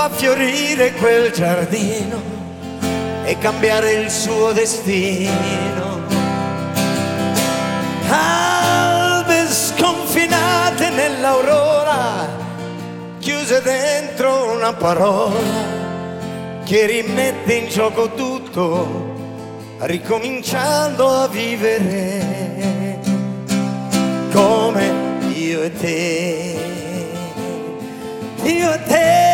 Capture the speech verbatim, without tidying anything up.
fa fiorire quel giardino e cambiare il suo destino. Albe sconfinate nell'aurora, chiuse dentro una parola che rimette in gioco tutto, ricominciando a vivere come io e te, io e te.